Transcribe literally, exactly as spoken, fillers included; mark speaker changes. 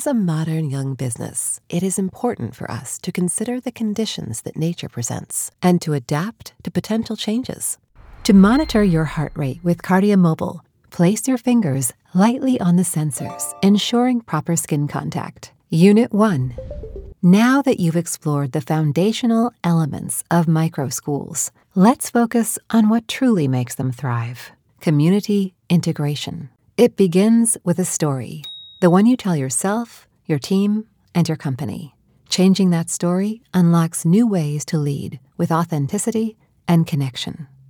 Speaker 1: As a modern young business, it is important for us to consider the conditions that nature presents and to adapt to potential changes. To monitor your heart rate with KardiaMobile, place your fingers lightly on the sensors, ensuring proper skin contact. Unit one. Now that you've explored the foundational elements of microschools, let's focus on what truly makes them thrive. Community integration. It begins with a story, the one you tell yourself, your team, and your company. Changing that story unlocks new ways to lead with authenticity and connection.